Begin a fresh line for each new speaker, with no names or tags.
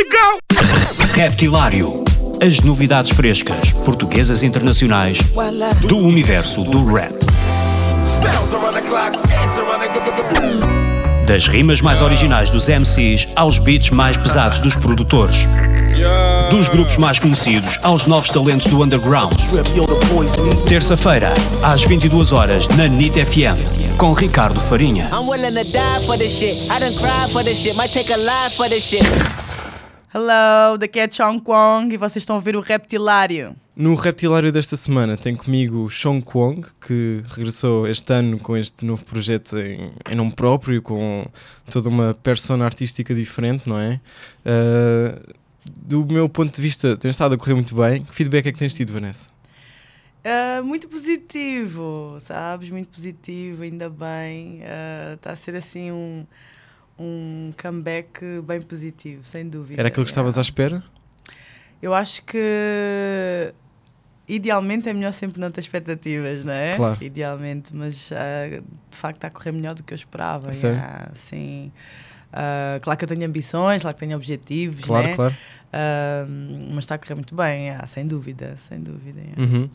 we go!
Reptilário. As novidades frescas, portuguesas e internacionais, do universo do rap. Das rimas mais originais dos MCs aos beats mais pesados dos produtores. Dos grupos mais conhecidos aos novos talentos do underground. Terça-feira, às 22 horas, na NIT FM, com Ricardo Farinha.
Hello, daqui é Chong Kwong e vocês estão a ver o Reptilário.
No Reptilário desta semana tem comigo Chong Kwong, que regressou este ano com este novo projeto em nome próprio, com toda uma persona artística diferente, não é? Do meu ponto de vista, tem estado a correr muito bem. Que feedback é que tens tido, Vanessa?
Muito positivo, sabes? Muito positivo, ainda bem. Está a ser assim um comeback bem positivo, sem dúvida.
Era aquilo que estavas à espera?
Eu acho que idealmente é melhor sempre não ter expectativas, não é?
Claro.
Idealmente, mas de facto está a correr melhor do que eu esperava.
Sério?
Sim. Claro que eu tenho ambições, claro que tenho objetivos,
Claro,
né?
claro.
Mas está a correr muito bem, sem dúvida.
Uhum.